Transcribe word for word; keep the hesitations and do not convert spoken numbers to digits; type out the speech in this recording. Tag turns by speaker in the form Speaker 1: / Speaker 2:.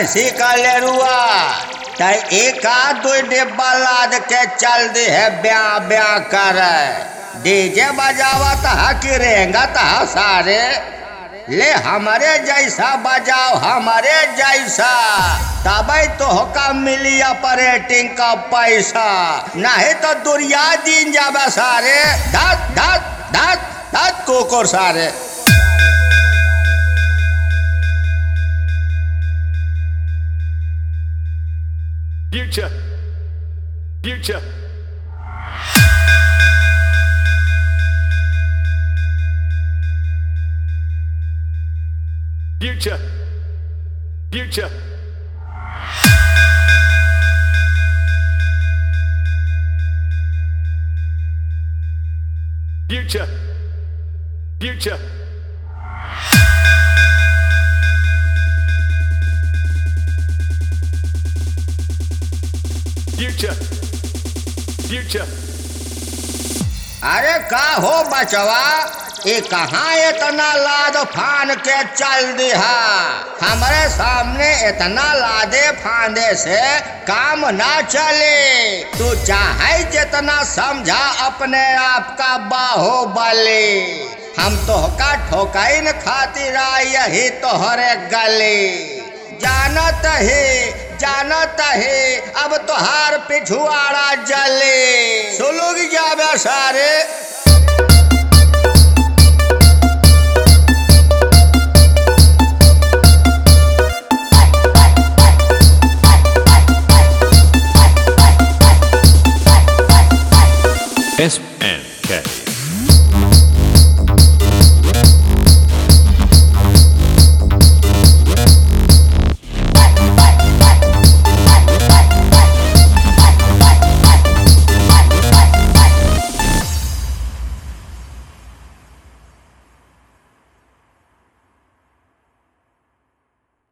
Speaker 1: भैंसी का लेरुआ त एक आध दो डिब्बा लाद के चल दी है ब्याह ब्याह कर डीजे बजावत है कि रेंगत है सारे ले हमारे जैसा बजाओ हमारे जैसा तबे तो होका मिली ऑपरेटिंग का पैसा नहीं तो दुनिया दिन जाबे सारे धत धत धत धत कुकुर सारे।
Speaker 2: Future, future, future, future, future, future, future, future.
Speaker 1: अरे का हो बचवा ये कहाँ इतना लाद फान के चल दिहा हमारे सामने इतना लादे फांदे से काम ना चले तू चाहे जितना समझा अपने आप का बाहुबली हम तो का ठोकाई न खातिर यही तोहरे गली जानत ही जानत ही अब तोहार पिछुआड़ा जले सुलग जाबे सारे।